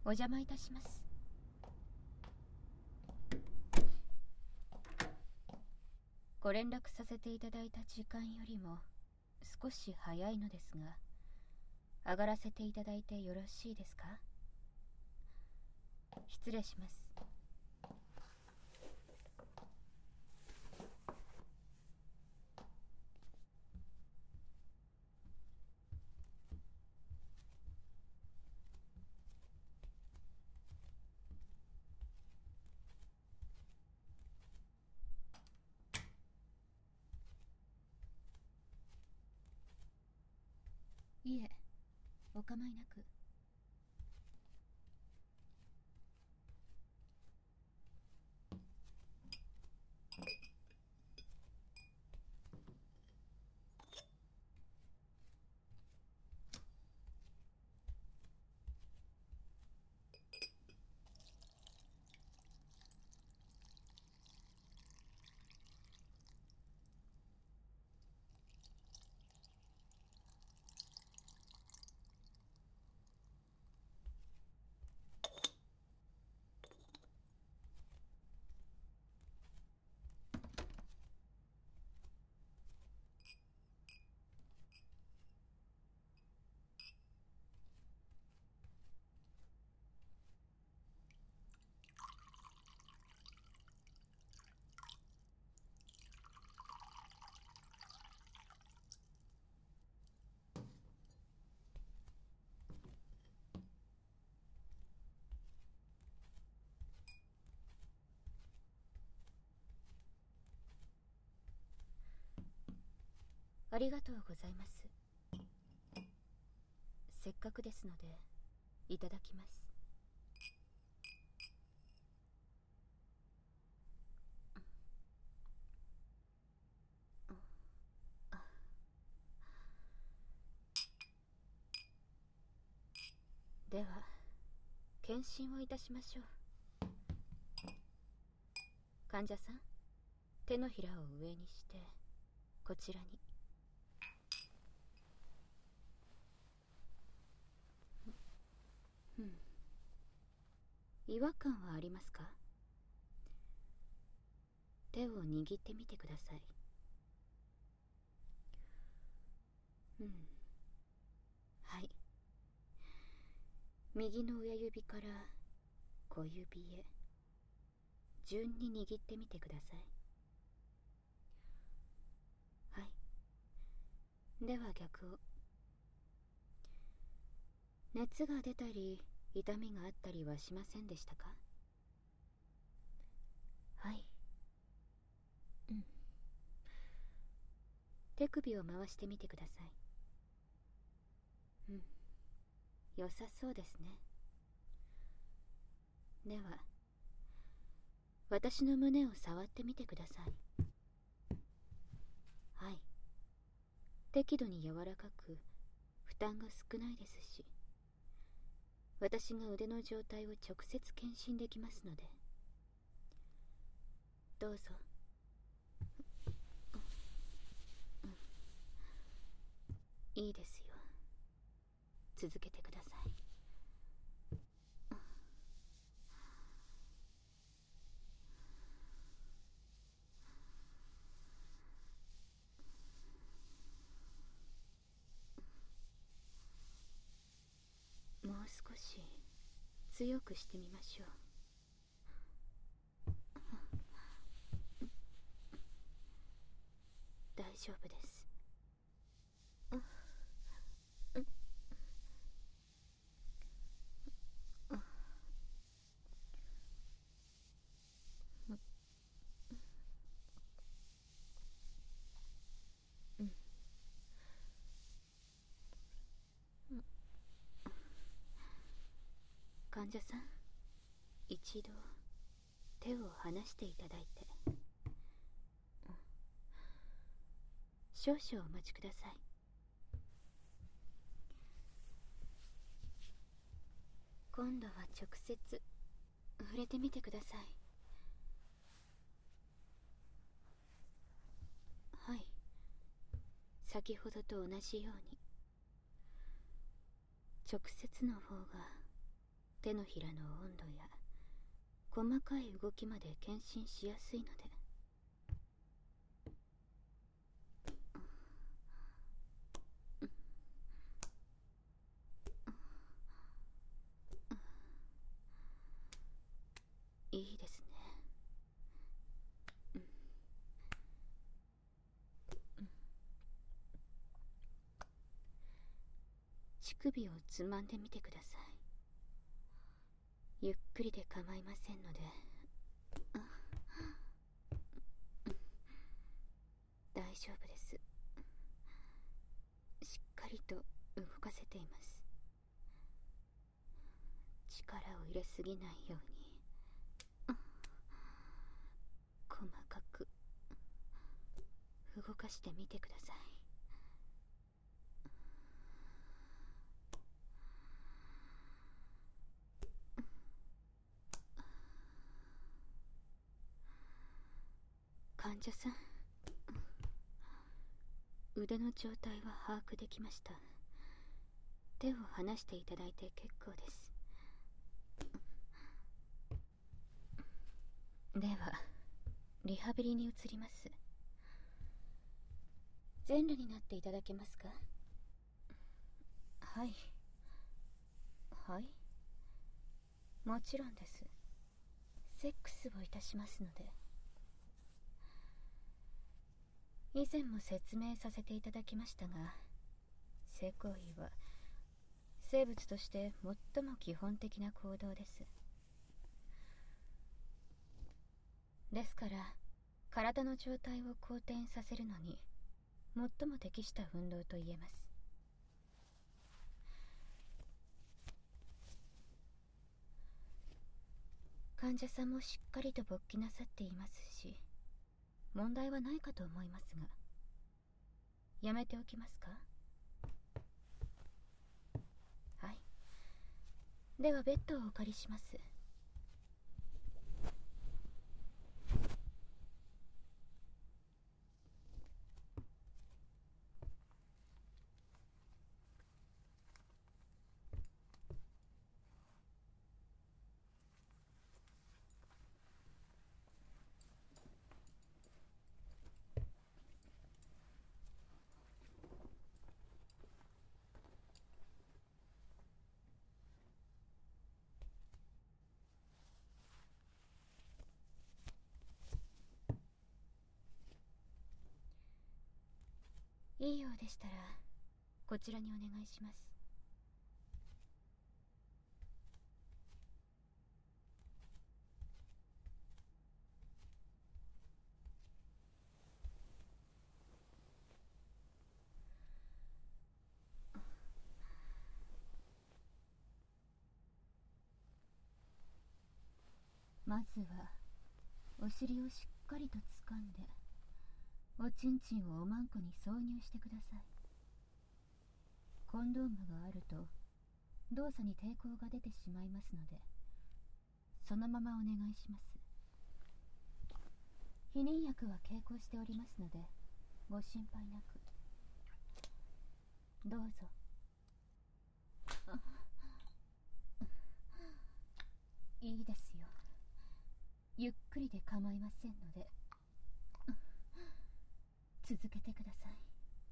お邪魔いたします。ご連絡させていただいた時間よりも少し早いのですが、上がらせていただいてよろしいですか？失礼します。いえ、お構いなく。ありがとうございます。せっかくですのでいただきます。では検診をいたしましょう。患者さん、手のひらを上にしてこちらに。違和感はありますか？手を握ってみてください。はい。右の親指から小指へ順に握ってみてください。はい。では逆を。熱が出たり痛みがあったりはしませんでしたか？はい。手首を回してみてください。良さそうですね。では私の胸を触ってみてください。はい。適度に柔らかく負担が少ないですし、私が腕の状態を直接検診できますので。どうぞ。いいですよ。続けてください。もう少し強くしてみましょう。大丈夫です。患者さん、一度手を離していただいて。少々お待ちください。今度は直接触れてみてください。はい。先ほどと同じように。直接の方が手のひらの温度や細かい動きまで検診しやすいので。いいですね。乳首をつまんでみてください。ゆっくりで構いませんので。大丈夫です。しっかりと動かせています。力を入れすぎないように細かく動かしてみてください。患者さん、腕の状態は把握できました。手を離していただいて結構です。ではリハビリに移ります。全裸になっていただけますか？はい。はい、もちろんです。セックスをいたしますので。以前も説明させていただきましたが、性行為は生物として最も基本的な行動です。ですから体の状態を好転させるのに最も適した運動と言えます。患者さんもしっかりと勃起なさっていますし、問題はないかと思いますが、やめておきますか？はい。ではベッドをお借りします。いいようでしたらこちらにお願いします。まずはお尻をしっかりと掴んで、おちんちんをおまんこに挿入してください。コンドームがあると動作に抵抗が出てしまいますので、そのままお願いします。避妊薬は携行しておりますのでご心配なく。どうぞ。いいですよ。ゆっくりで構いませんので続けてください。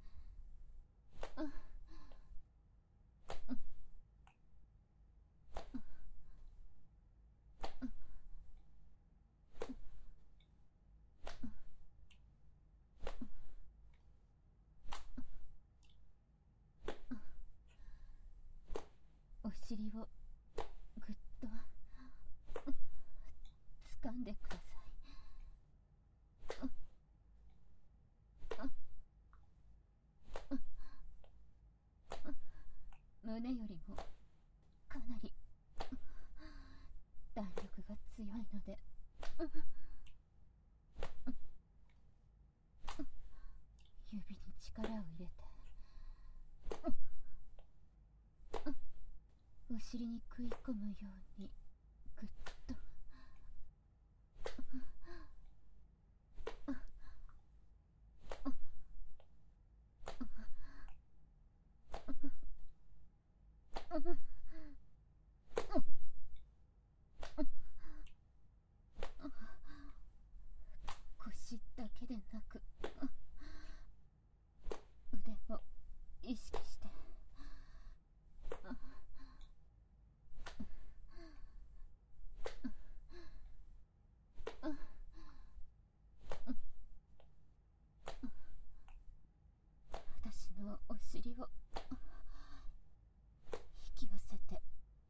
お尻をぐっと掴んでください。胸よりもかなり弾力が強いので、指に力を入れてお尻に食い込むようにぐっと。 尻を引き寄せて、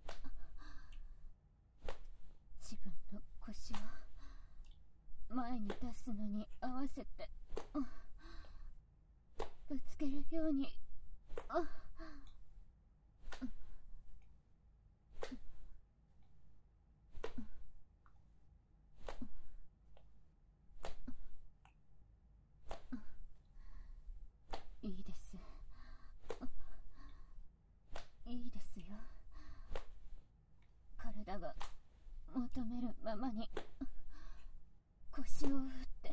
自分の腰を前に出すのに合わせてぶつけるようにいいです。いいですよ。体が求めるままに腰を振って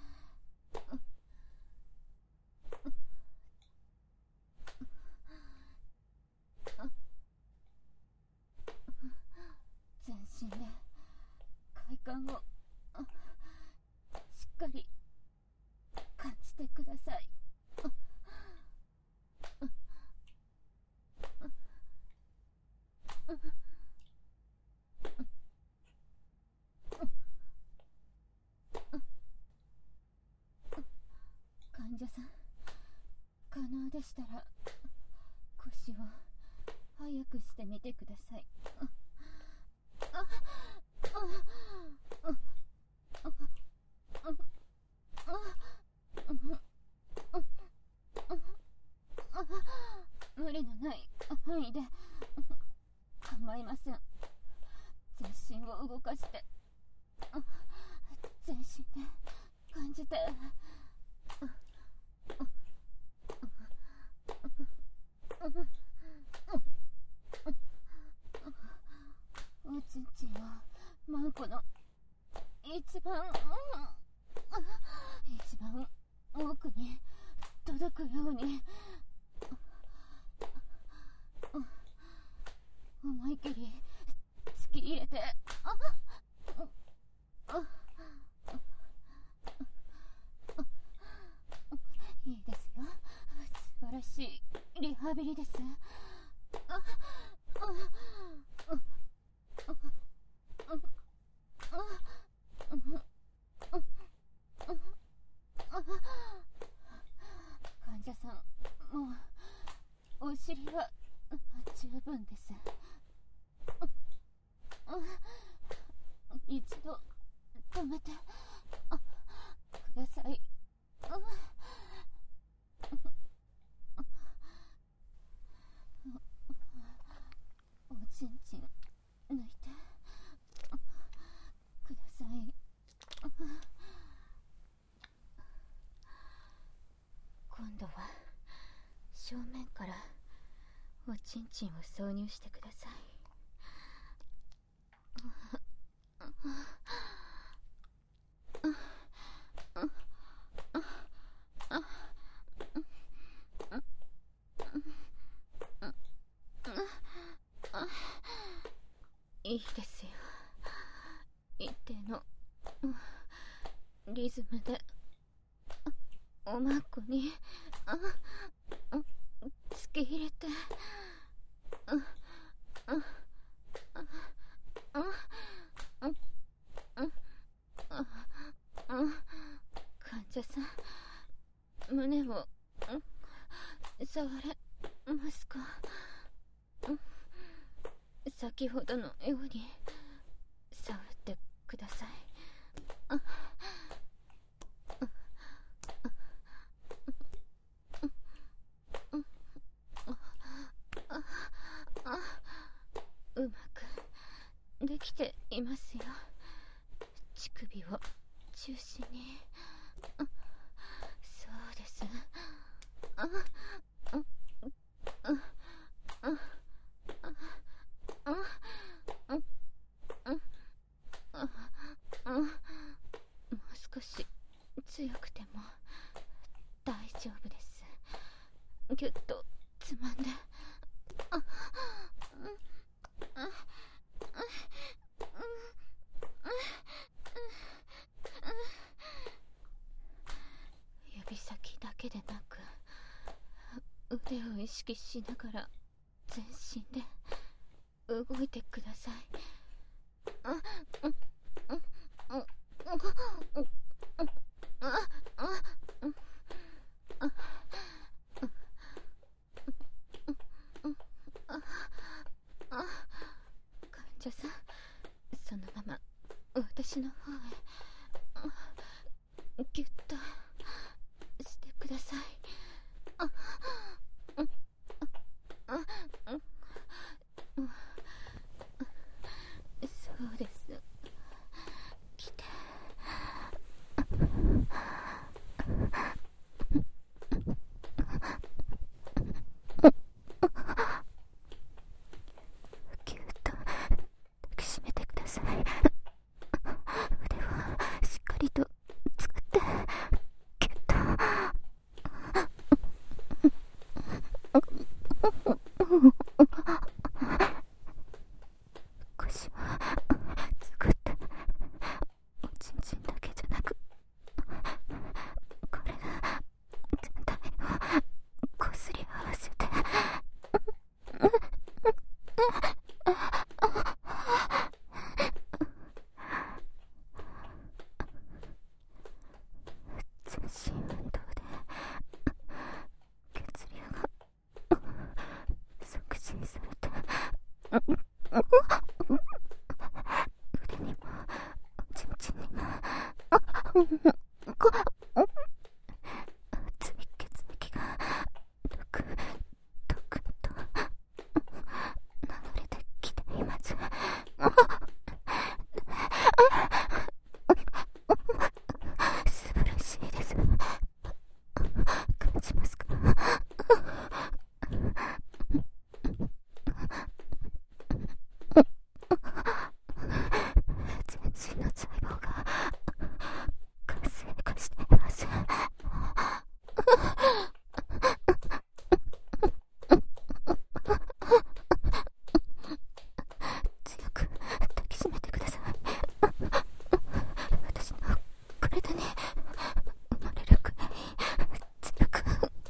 全身で快感をしっかり感じてください。患者さん、可能でしたら腰を早くしてみてください。無理のない範囲で構いません。全身を動かして全身で感じておちんちんはマンコの一番奥に届くように思いっきり突き入れていいですよ。素晴らしいリハビリです。患者さん、もうお尻は十分です。一度止めてください。おちんちん抜いてください。今度は正面からおちんちんを挿入してください。いいですよ。一定のリズムでおまっこに突き入れて患者さん、胸を触れますか？先ほどのように触ってください。うまくできていますよ。乳首を中心に。そうです。もう少し強くても大丈夫です。ぎゅっとつまんで。指先だけでなく腕を意識しながら全身で動いてください。 私の方へギュッとしてください。そうです。来て。ぎゅっと抱きしめてください。腕をしっかりと使ってぎゅっと。腰は作っておちんちんだけじゃなくこれが全体をこすり合わせて全身運動で血流が促進されて腕にもおちんちんにも熱い血液がドクドクと流れてきています。素晴らしいです。感じますか？全身の細胞が活性化しています。強く抱きしめてください。私の体に生まれるくらい強く。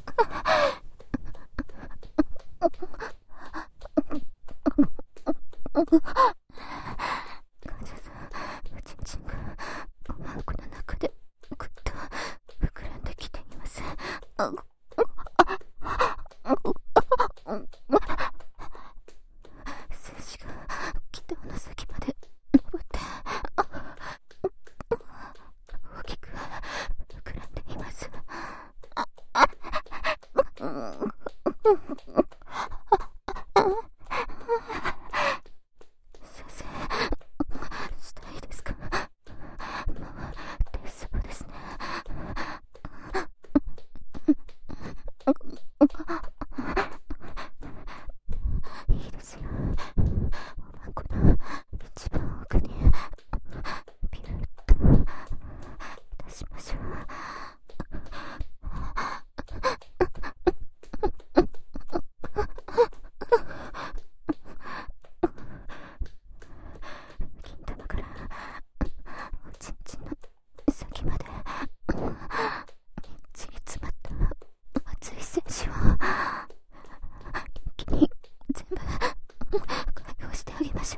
患者さん、おちんちんがおまんこの中でぐっと膨らんできています。精子が気道の先まで登って大きく膨らんでいます。先生、したいですか？もう出そうですね。いいですよ。おまんこの一番奥にピュッと出しましょう。金玉からおちんちんの先までみっちり詰まった熱い精子を一気に全部解放してあげましょう。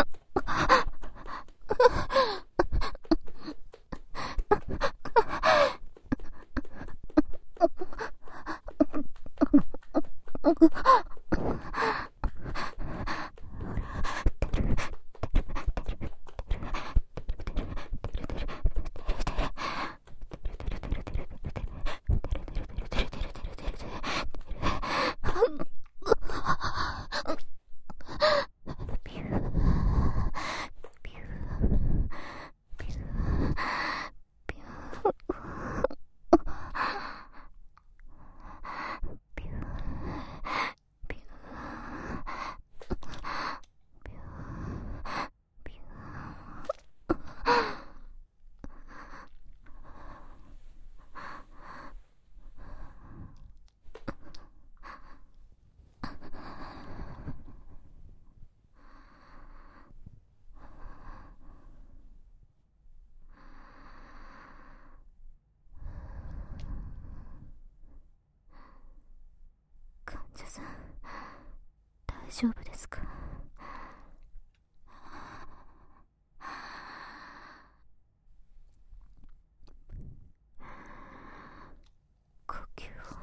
ピューピューピューピューピューピューピューピュー。患者さん、大丈夫ですか？呼吸を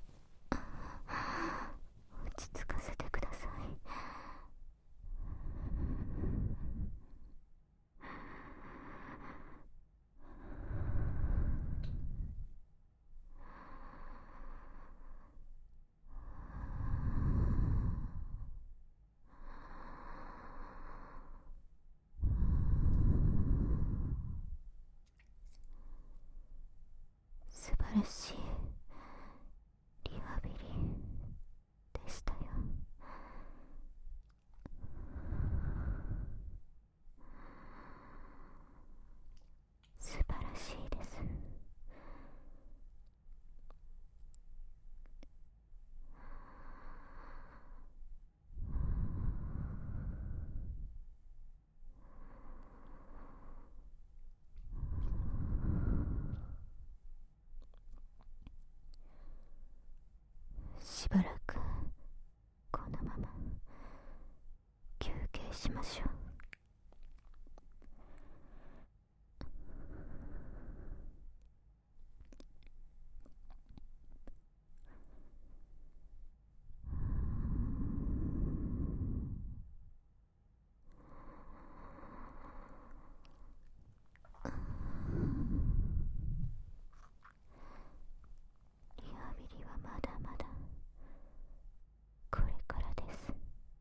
落ち着かせてください。 りしましょう。リハビリはまだまだこれからです。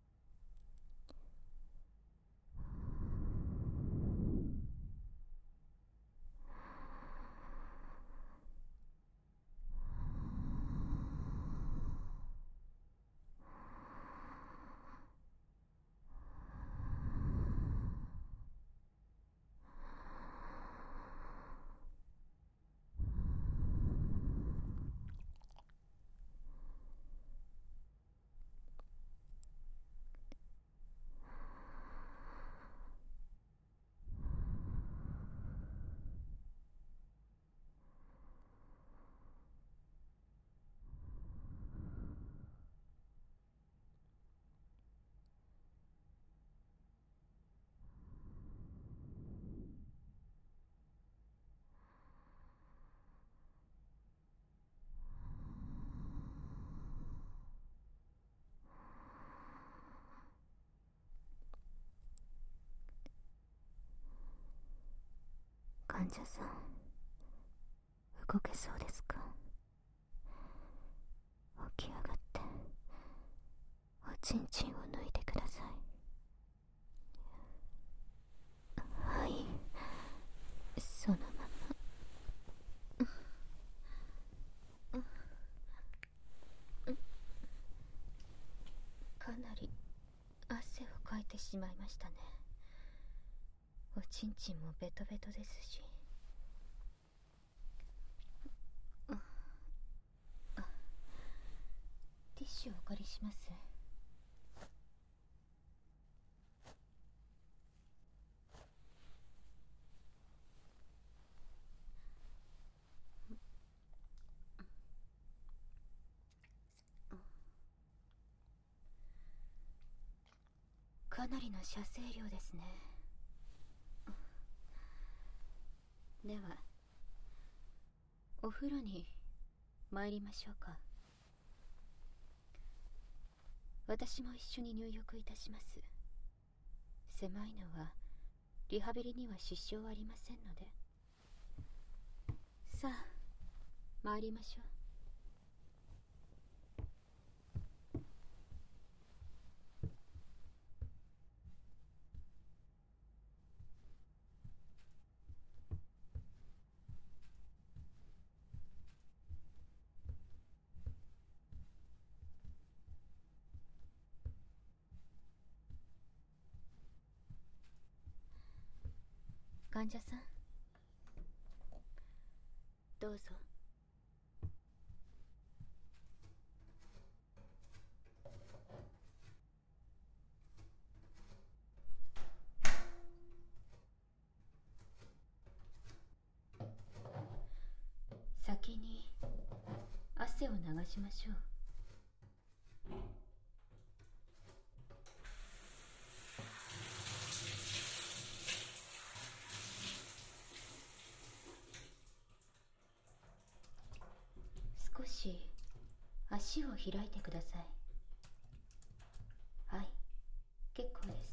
患者さん、動けそうですか？起き上がっておちんちんを抜いてください。はい、そのまま。かなり汗をかいてしまいましたね。おちんちんもベトベトですし。ティッシュをお借りします。かなりの射精量ですね。ではお風呂に参りましょうか。私も一緒に入浴いたします。狭いのはリハビリには支障ありませんので。さあ参りましょう。患者さん、どうぞ。先に汗を流しましょう。少し足を開いてください。はい、結構です。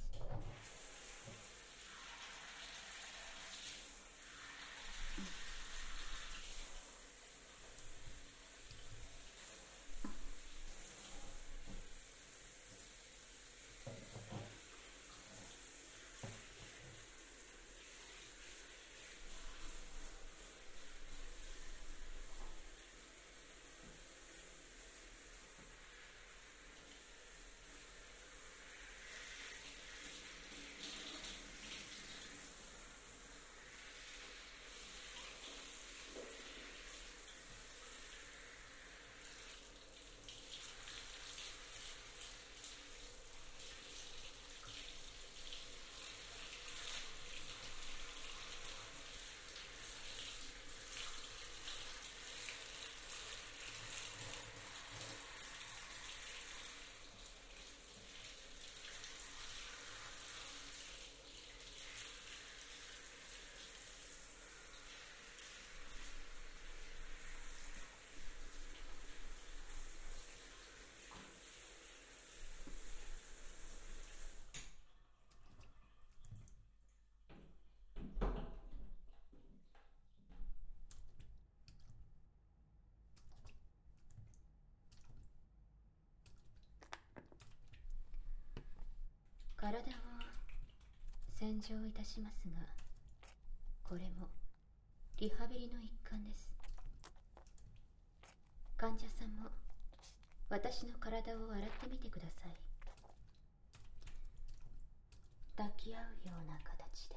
体を洗浄いたしますが、これもリハビリの一環です。患者さんも私の体を洗ってみてください。抱き合うような形で。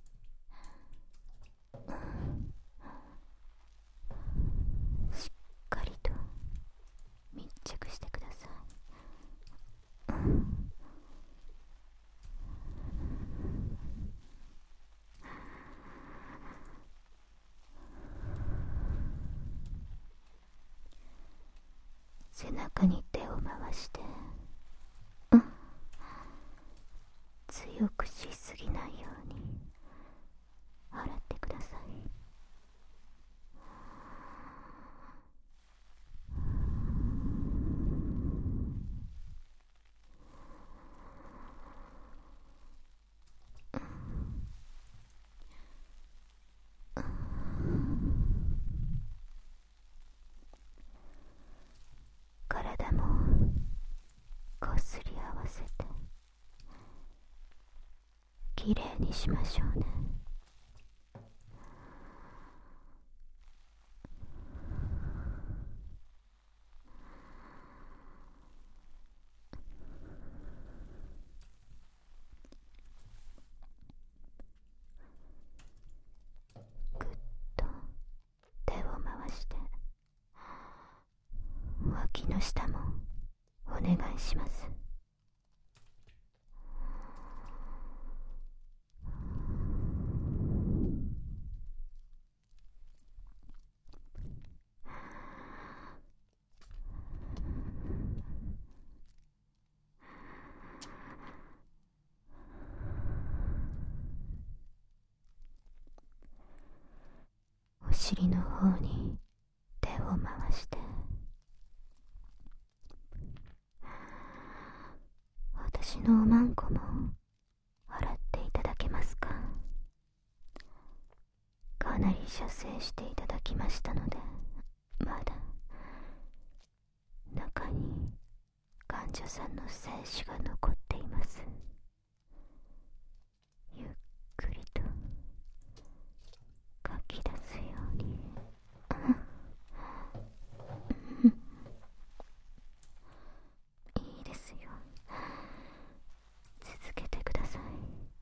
しっかりと密着してください。背中に手を回して、強くしすぎないように洗ってください。体もこすり合わせてきれいにしましょうね。ぐっと手を回して脇の下もお願いします。お尻の方に手を回して、私のおまんこも洗っていただけますか。かなり射精していただきましたので、まだ中に患者さんの精子が残っています。ゆっくりとかき出すように。いいですよ、続けてください。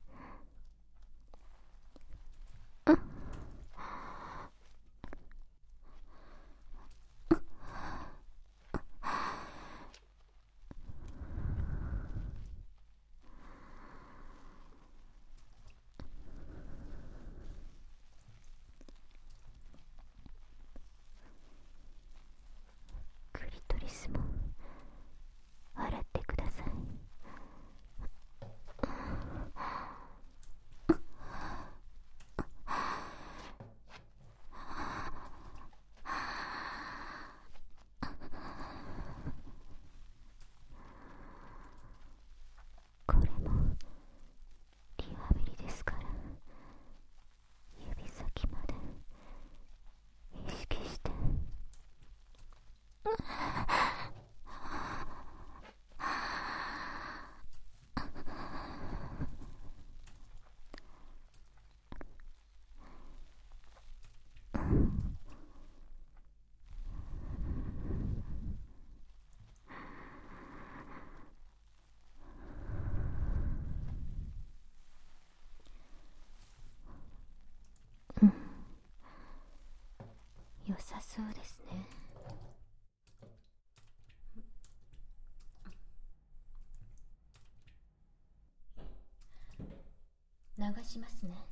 クリトリスも洗ってください。これもリハビリですから、指先まで意識して。良さそうですね。流しますね。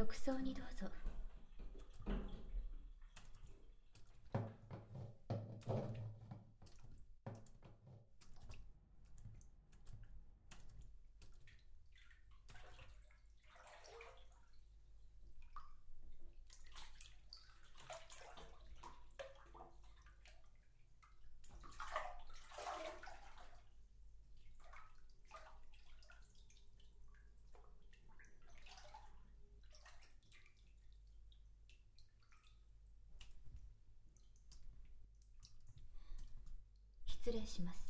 浴槽にどうぞ。失礼します。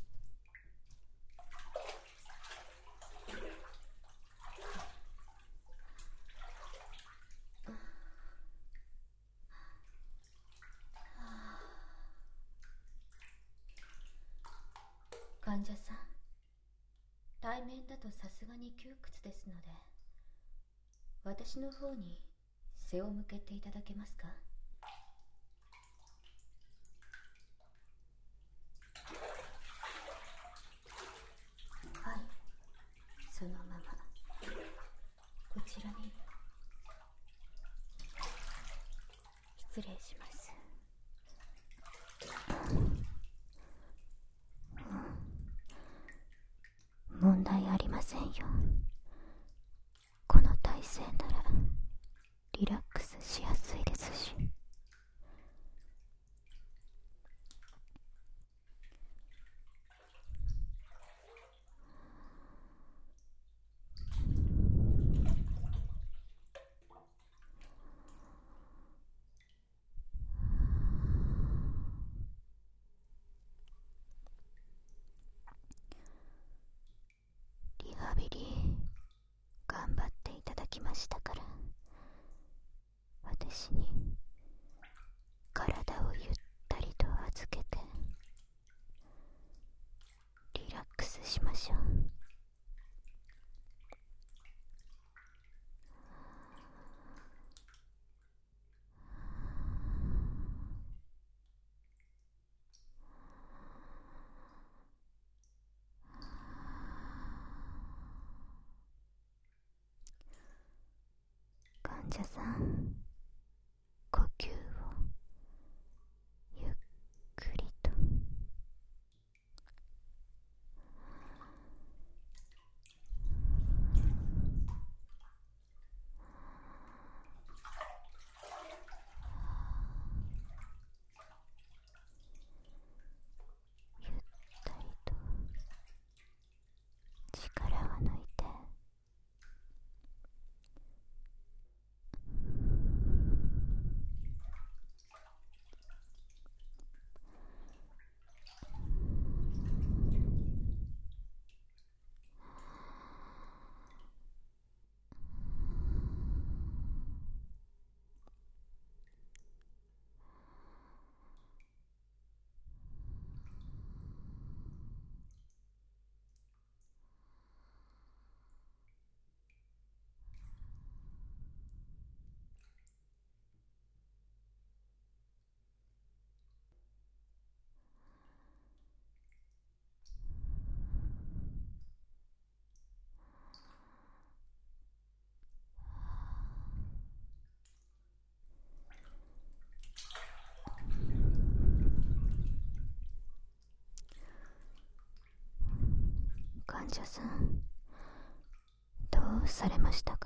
患者さん、対面だとさすがに窮屈ですので、私の方に背を向けていただけますか？はい、そのままこちらに。失礼します。問題ありませんよ。この体勢ならリラックスしやすいですし。リハビリ頑張っていただきましたから、私に体をゆったりと預けてリラックスしましょう。患者さん、呼吸をゆっくりと。ゆったりと力を抜いて。患者さん、どうされましたか？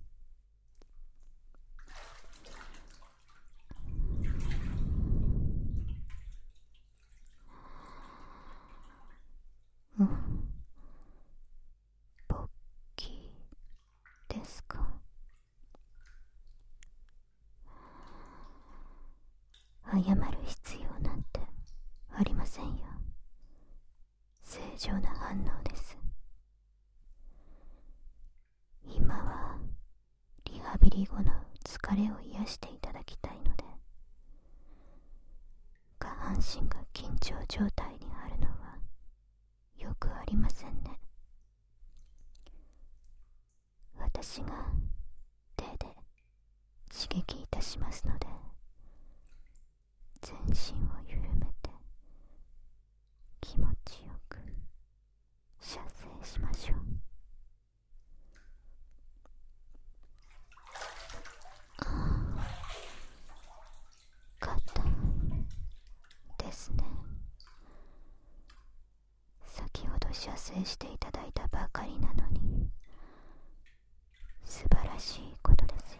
勃起ですか？謝る必要なんてありませんよ。正常な反応です。今はリハビリ後の疲れを癒していただきたいので、下半身が緊張状態にあるのはよくありませんね。私が手で刺激いたしますので、全身を緩めて気持ちよく射精しましょう。 していただいたばかりなのに、素晴らしいことですよ。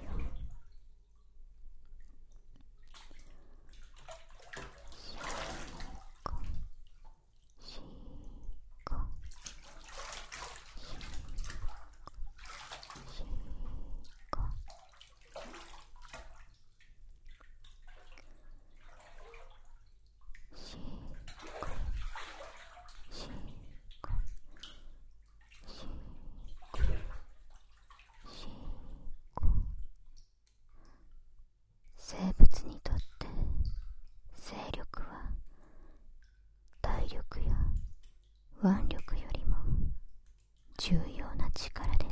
生物にとって精力は体力や腕力よりも重要な力です。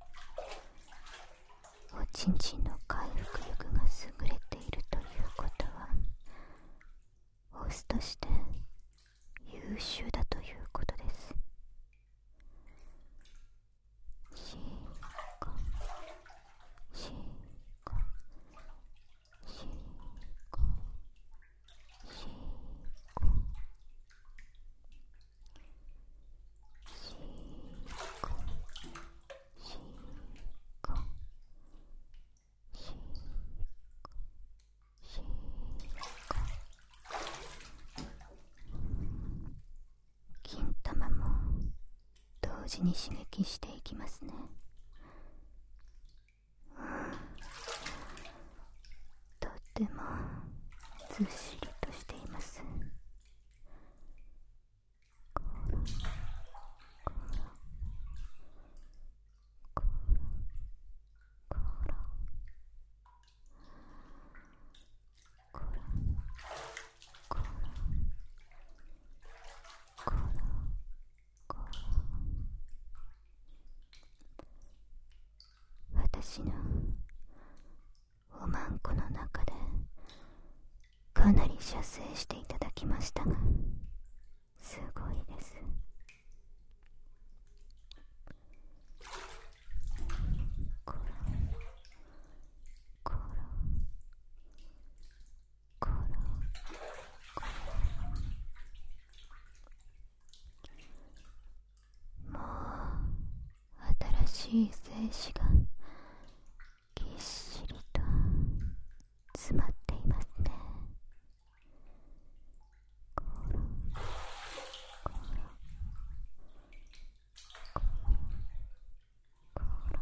おちんちんの回復力が優れているということは、オスとして優秀だということです。シーコシーコシーコシーコシーコシーコシーコシーコ。金玉も同時に刺激していきますね。とってもずっしりとしています。コロコロコロコロコロコロコロコロ。私のおまんこの中でかなり射精していただきましたが、すごいです。コロコロコロコロ。もう新しい精子がぎっしりと詰まっていますね。コロコロコロコロ。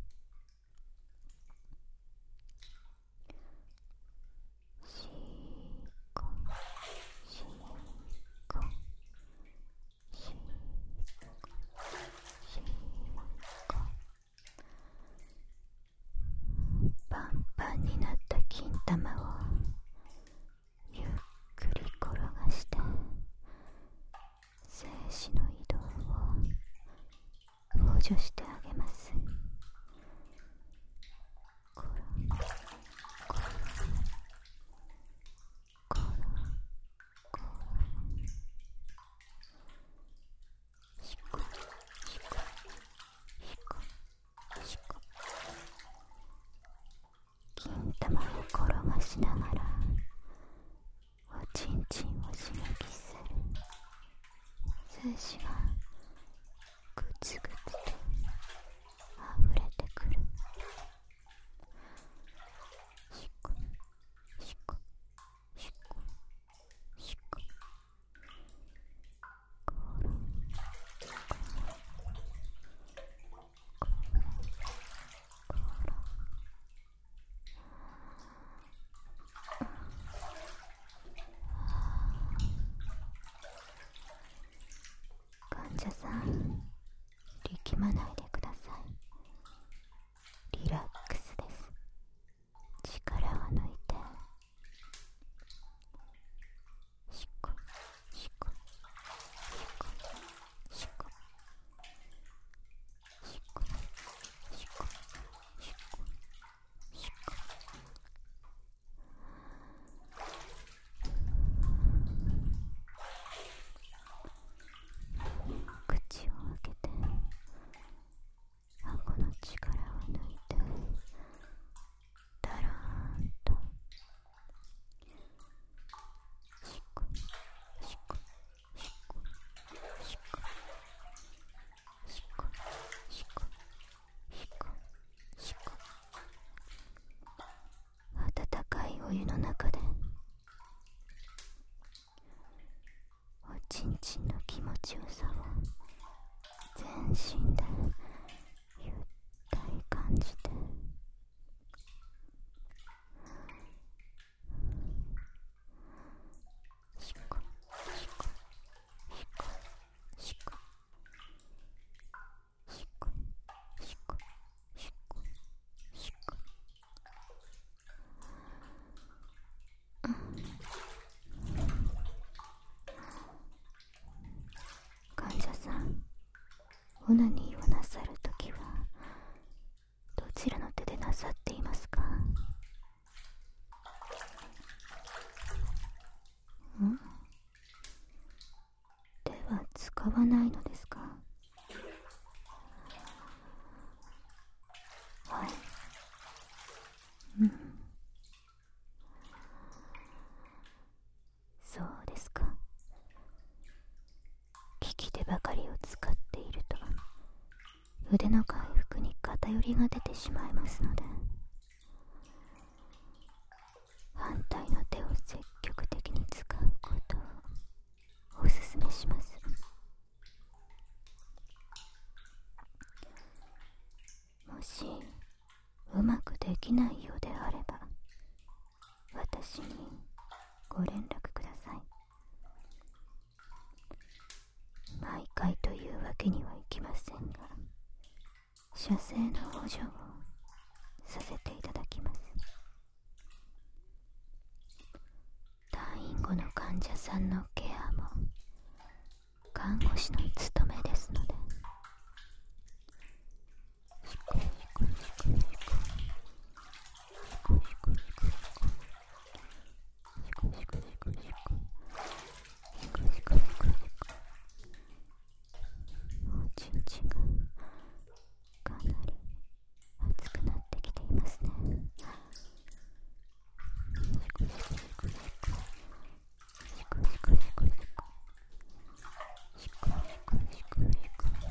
シーコシーコシーコシーコ。パンパンになった金玉をゆっくり転がして精子の移動を補助してあげます。コロコロコロコロシコシコシコシコ。金玉を転がしながらおちんちんを刺激する。精子がグツグツと溢れてくる。シコシコシコシコ。コロコロコロコロ。 オナニーをなさるときはどちらの手でなさっていますか？手は使わないのですか？はい。そうですか。利き手ばかりを使っていると腕の回復に偏りが出てしまいますので、反対の手を積極的に使うことをおすすめします。もしうまくできないようであれば私にご連絡ください。毎回というわけにはいきませんが、射精の補助をさせていただきます。退院後の患者さんのケアも看護師の務めですので、シコシコシコシコシコシコシコシコシコシコシコシコシコシコシコシコおちんちんがかなり熱くなってきていますね。シコシコシコシコシコシコシコシコシコシコシコシコシコ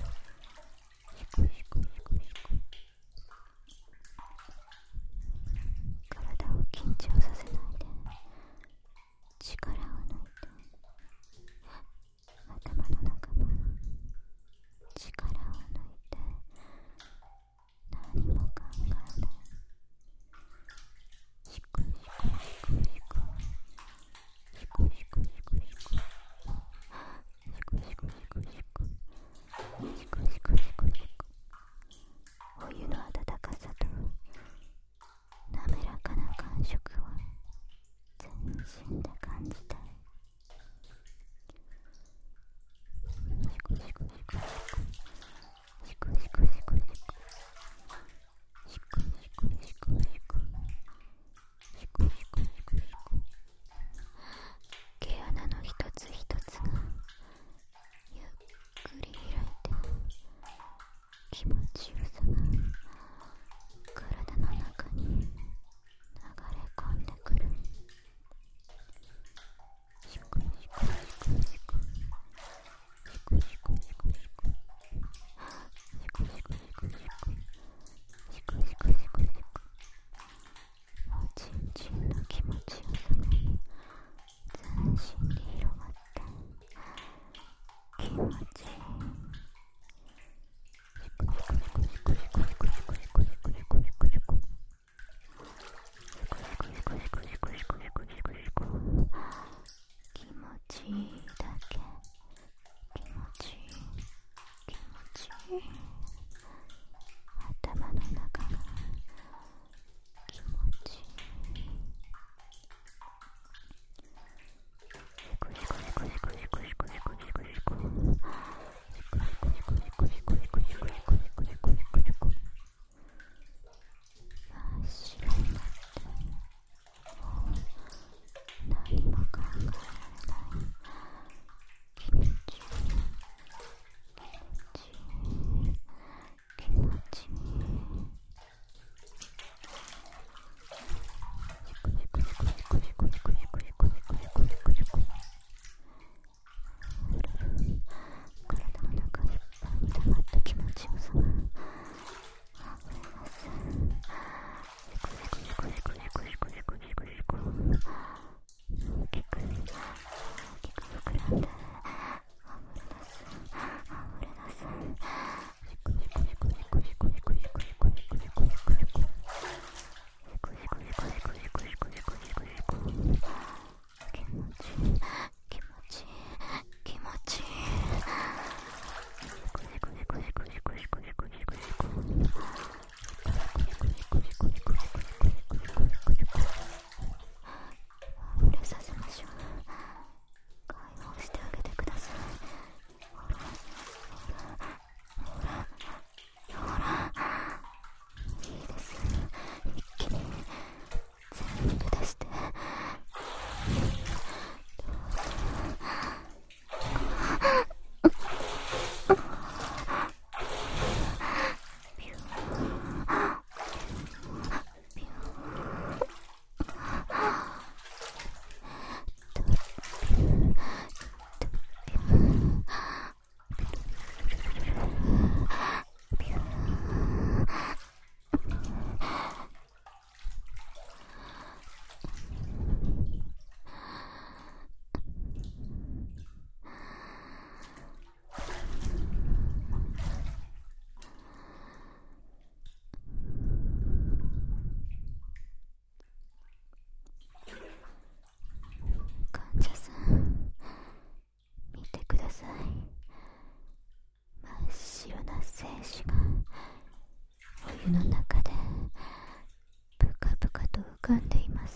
かんでいます。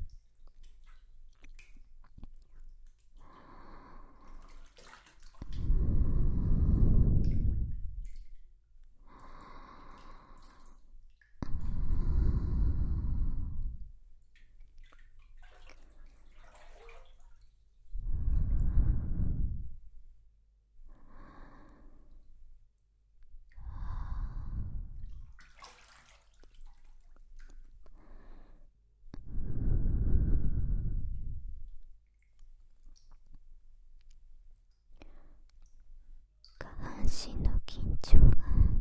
下半身の緊張が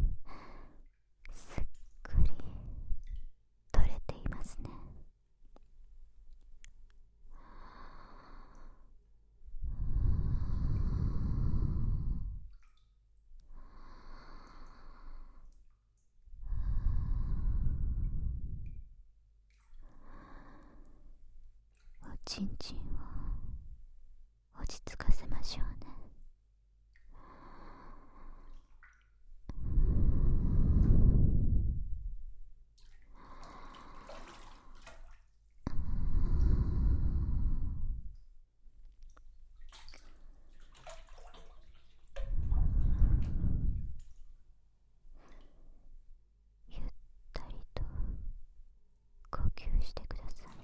すっくり取れていますね。おちんちんを落ち着かせましょうね。ゆったりと呼吸してください。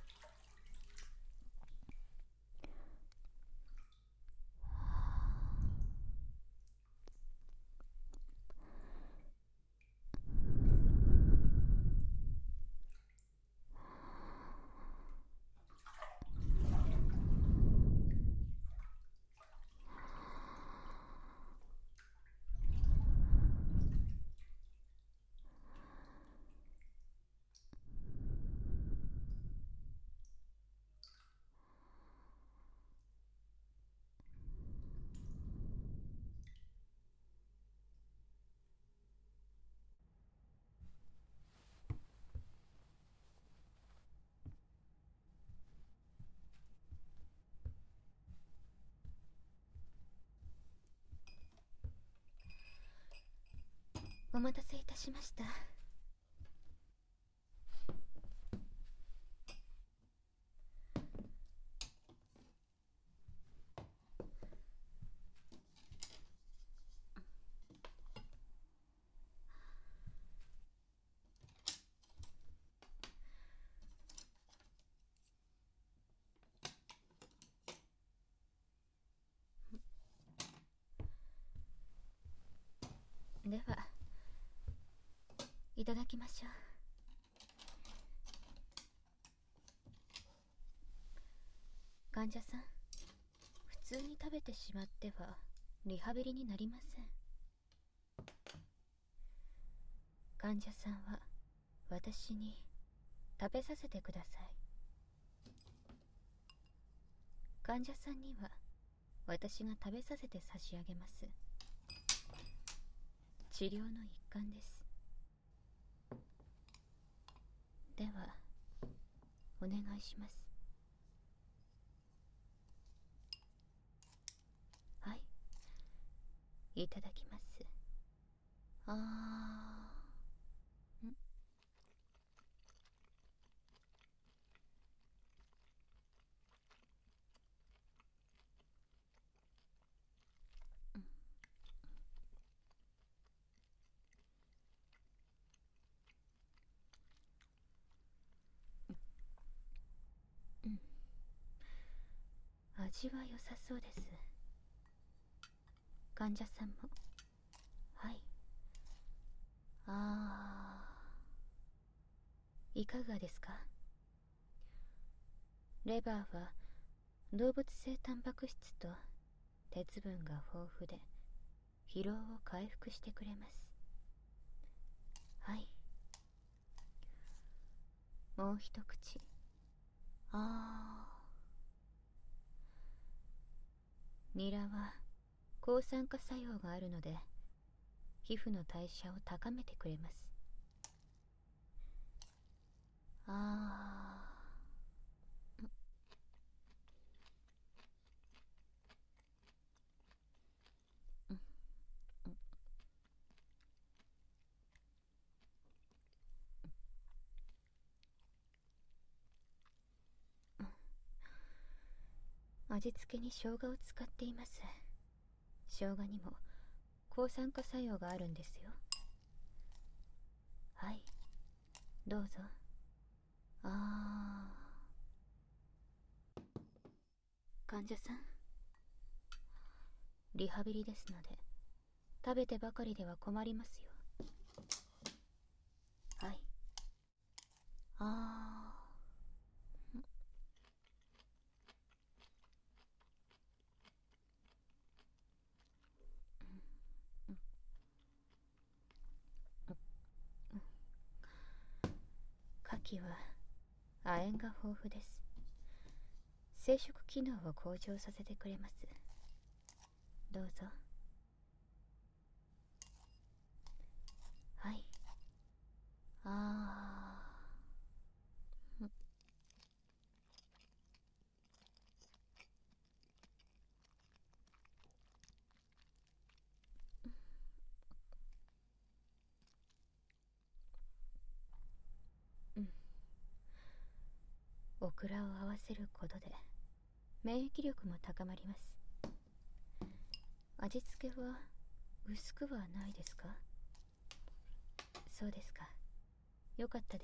お待たせいたしました。では、いただきましょう。患者さん、普通に食べてしまってはリハビリになりません。患者さんは私に食べさせてください。患者さんには私が食べさせて差し上げます。治療の一環です。では、お願いします。はい、いただきます。あーん。うん、味は良さそうです。患者さんも。はい。いかがですか？レバーは動物性タンパク質と鉄分が豊富で疲労を回復してくれます。はい。もう一口。ニラは抗酸化作用があるので皮膚の代謝を高めてくれます。 味付けに生姜を使っています。生姜にも抗酸化作用があるんですよ。はい、どうぞ。患者さん、リハビリですので食べてばかりでは困りますよ。はい。牡蠣は亜鉛が豊富です。生殖機能を向上させてくれます。どうぞ。はい。オクラを合わせることで免疫力も高まります。味付けは薄くはないですか？そうですか。よかったです。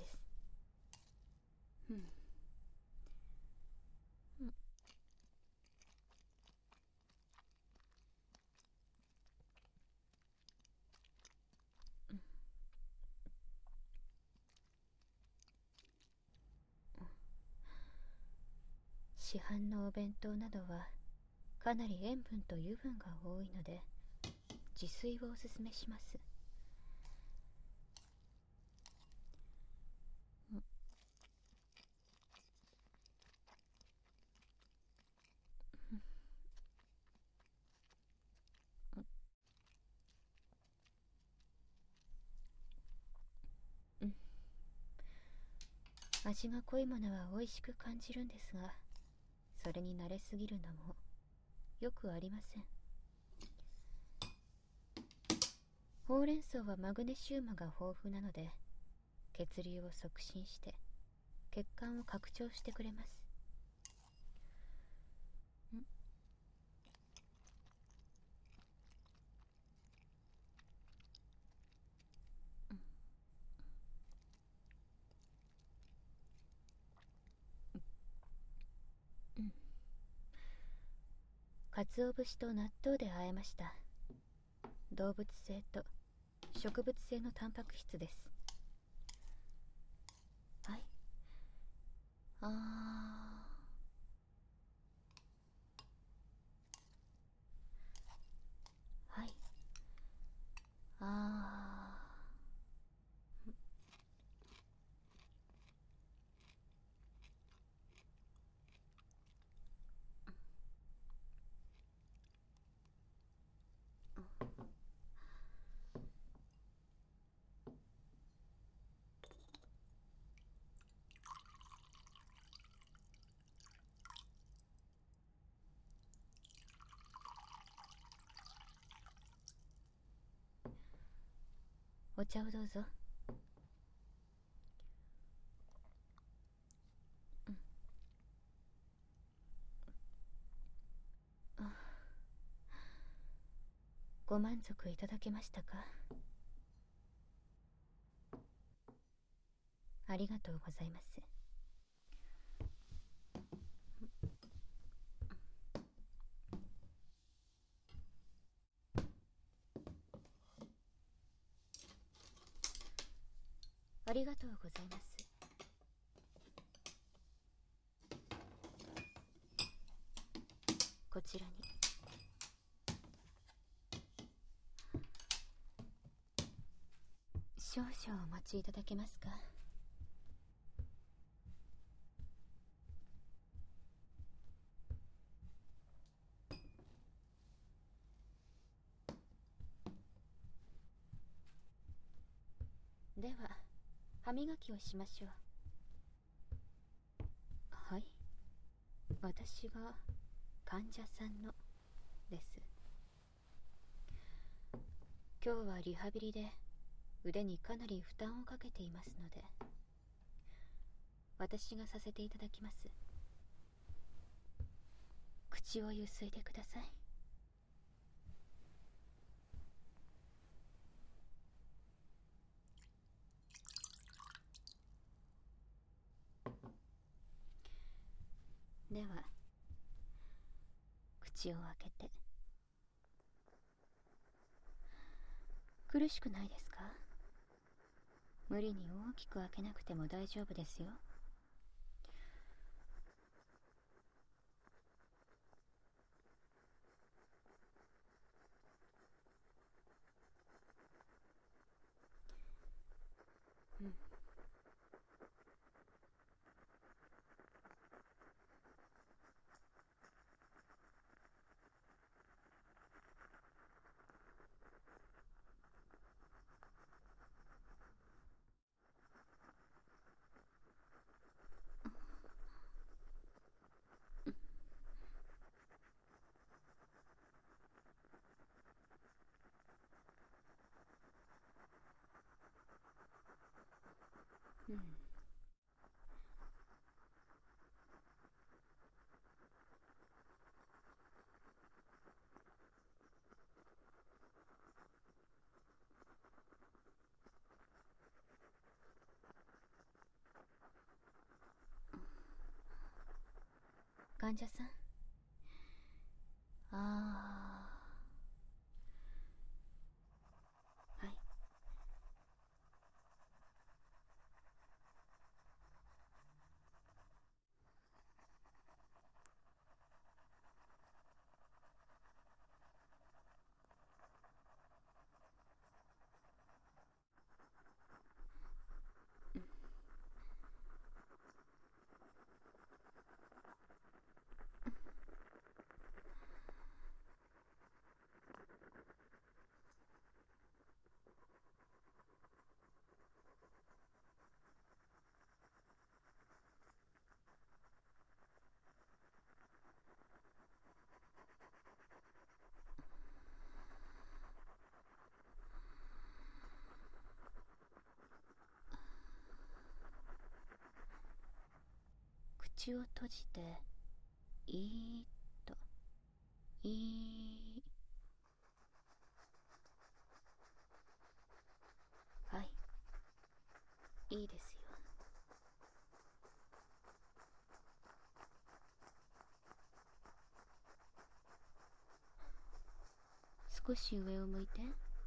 市販のお弁当などはかなり塩分と油分が多いので自炊をおすすめします。味が濃いものは美味しく感じるんですが、それに慣れすぎるのもよくありません。ほうれん草はマグネシウムが豊富なので血流を促進して血管を拡張してくれます。鰹節と納豆で和えました。動物性と植物性のタンパク質です。はい。はい。お茶をどうぞ。ご満足いただけましたか？ありがとうございます。ありがとうございます。こちらに。少々お待ちいただけますか？では歯磨きをしましょう。はい、私が患者さんのです。今日はリハビリで腕にかなり負担をかけていますので私がさせていただきます。 口をゆすいでください。では口を開けて。苦しくないですか？無理に大きく開けなくても大丈夫ですよ。うん。うん。患者さん。はい。口を閉じて、いーっと、はい、いいですよ。少し上を向いて。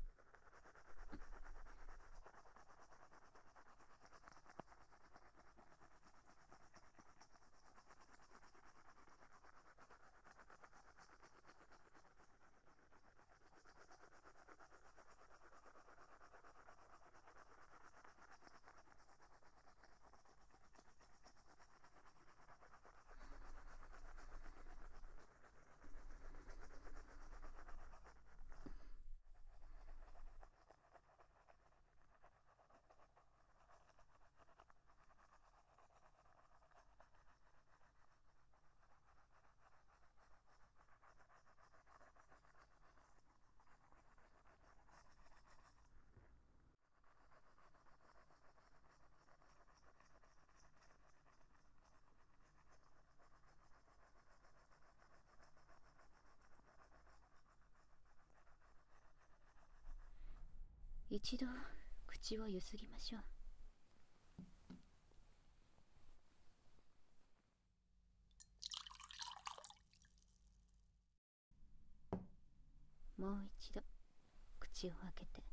一度口をゆすぎましょう。もう一度口を開けて。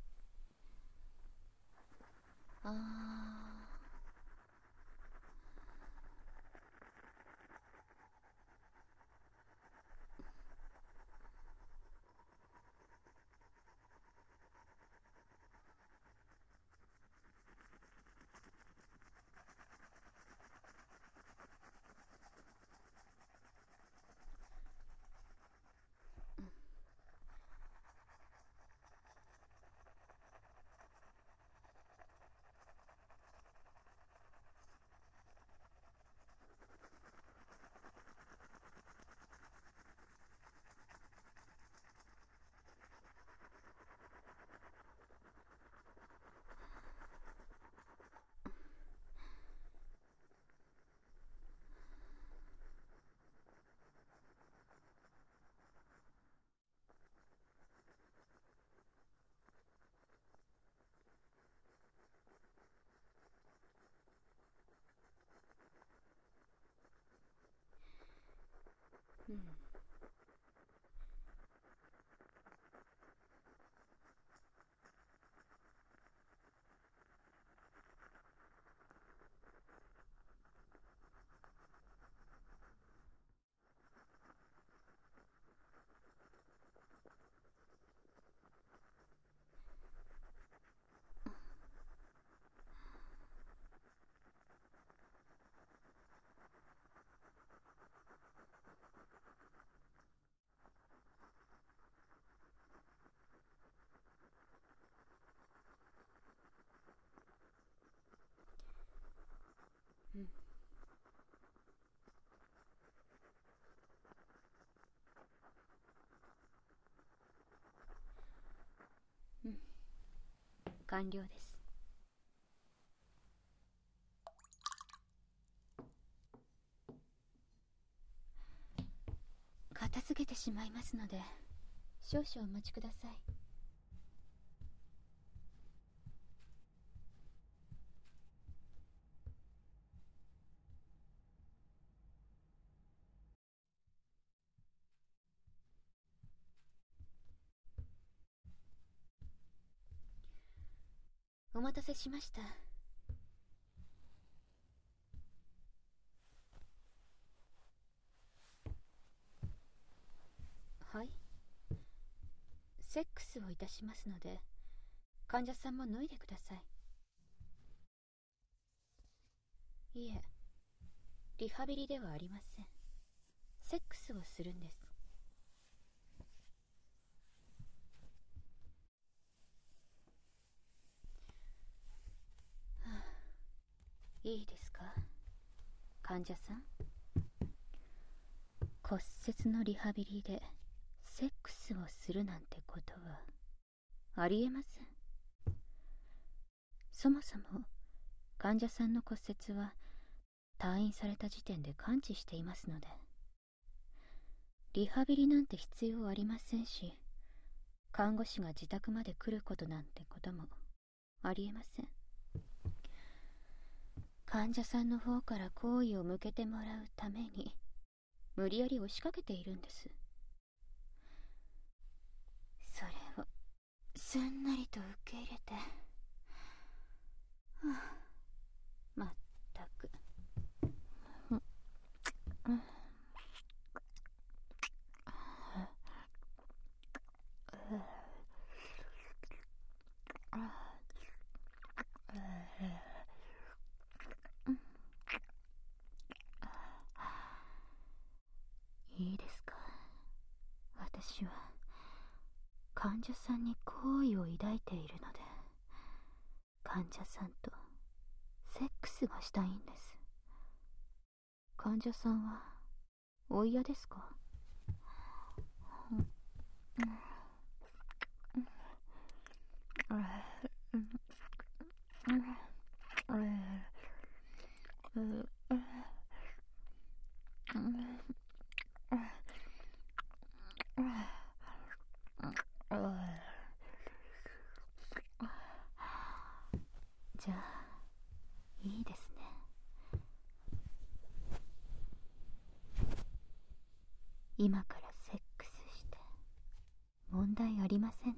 うん。うん。うん。完了です。片付けてしまいますので、少々お待ちください。お待たせしました。はい。セックスをいたしますので、患者さんも脱いでください。いえ、リハビリではありません。セックスをするんです。はあ、いいですか、患者さん。骨折のリハビリでセックスをするなんてことはありえません。そもそも患者さんの骨折は退院された時点で完治していますので、リハビリなんて必要ありませんし、看護師が自宅まで来ることなんてこともありえません。患者さんの方から好意を向けてもらうために無理やり押しかけているんです。それをすんなりと受け入れて、はあ、まったく。いいですか、私は患者さんに好意を抱いているので、患者さんとセックスがしたいんです。患者さんはお嫌ですか？じゃあいいですね。今からセックスして問題ありませんね。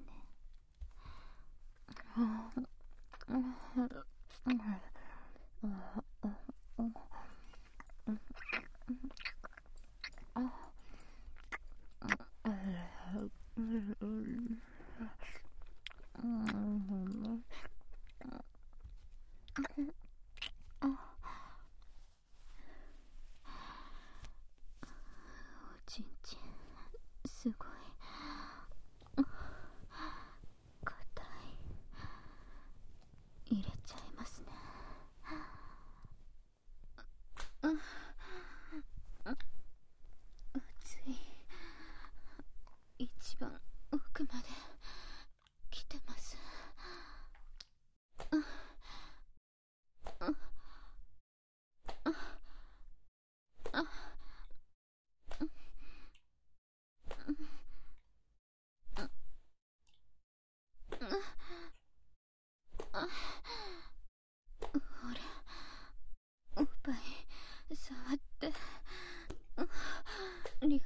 おちんちん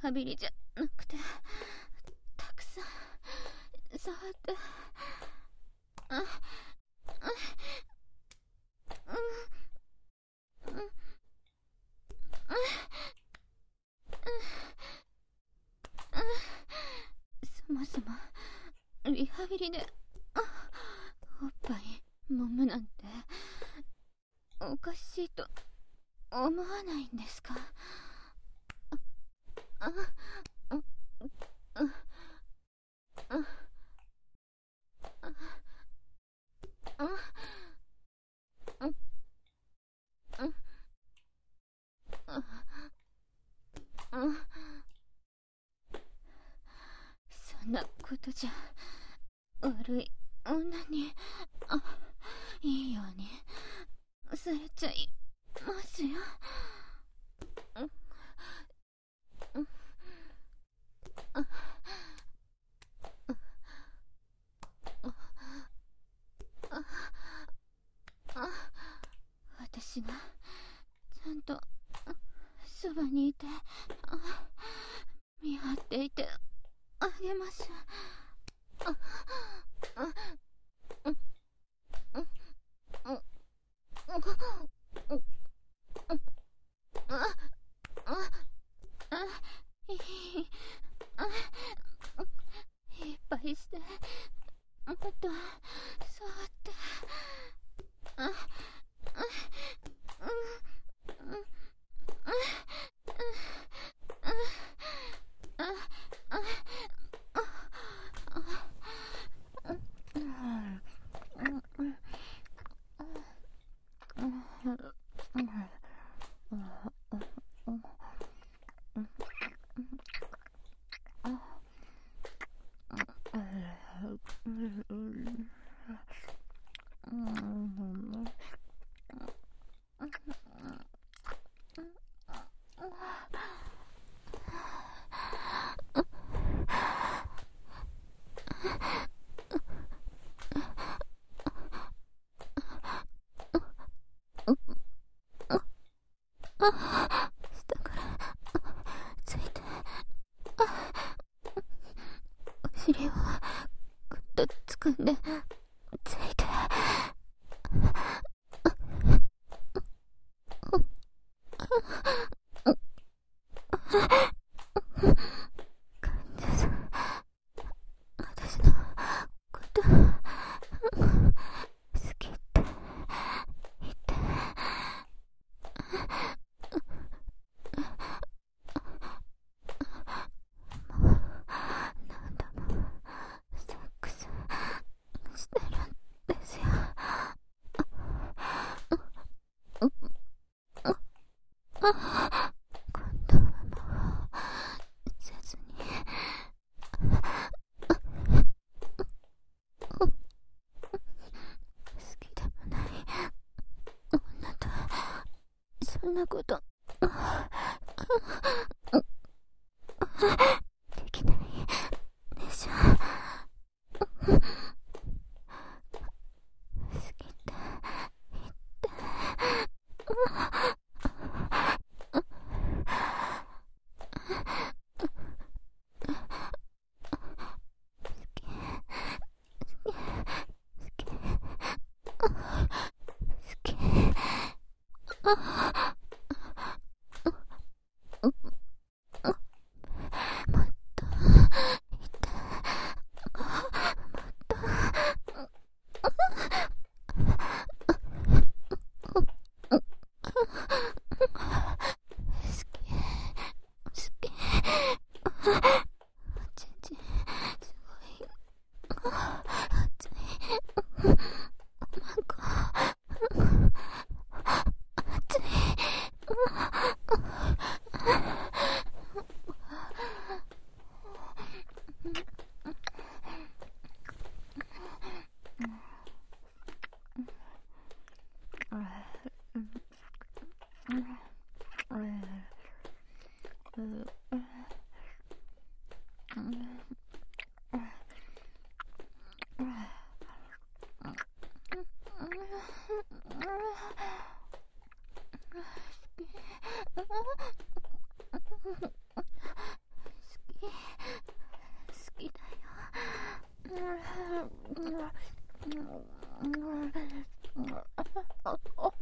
ハビリじゃなくて、たくさん触って、そもそもリハビリでおっぱい揉むなんておかしいと思わないんですか？そんなことじゃ悪い女にいいようにされちゃいますよ。私がちゃんとそばにいて見張っていてあげます。いっぱいしてもっと触って下からついてお尻をぐっと掴んでついて患者さん、私のこと好きって言って何度もセックスしてるんですよ。今度はもうせずに好きでもない女とそんなことできないでしょ。好きって言って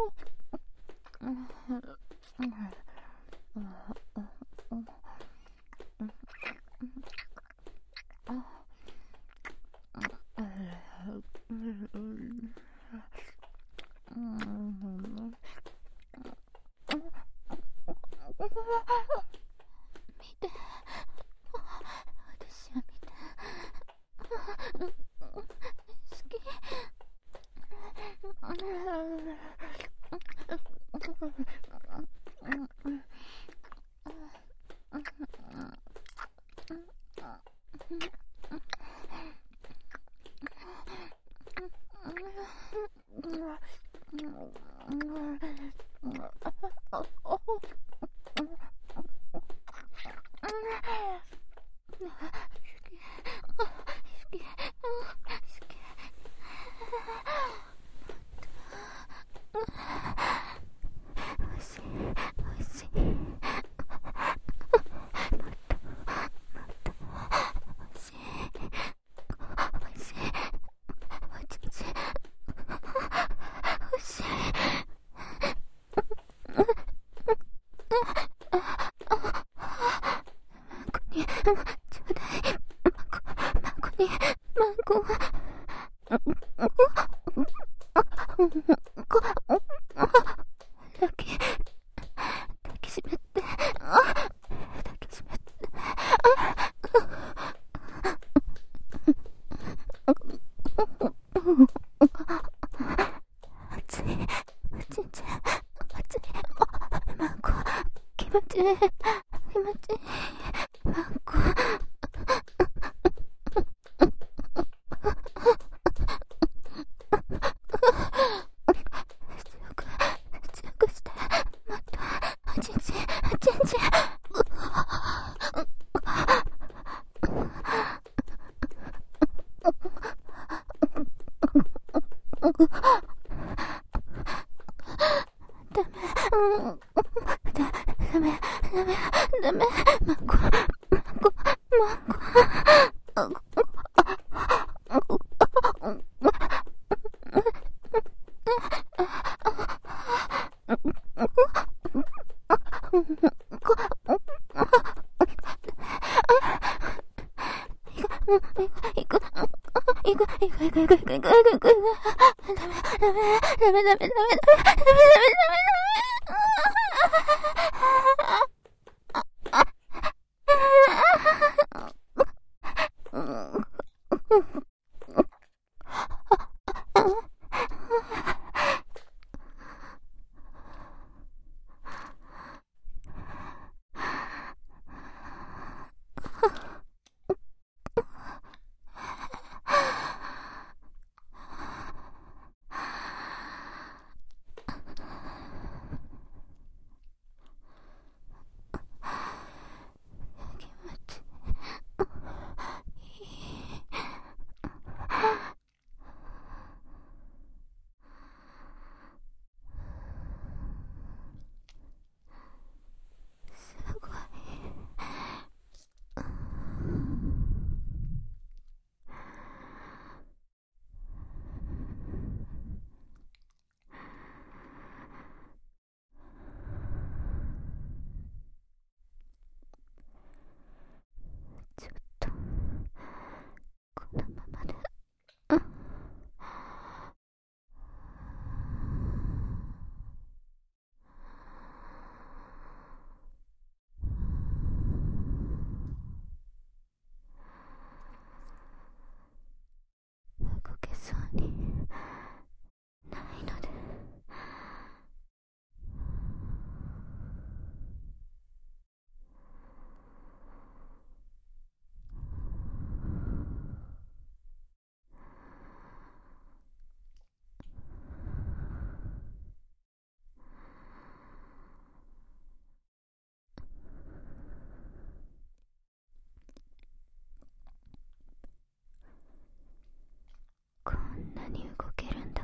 こんなに動けるんだ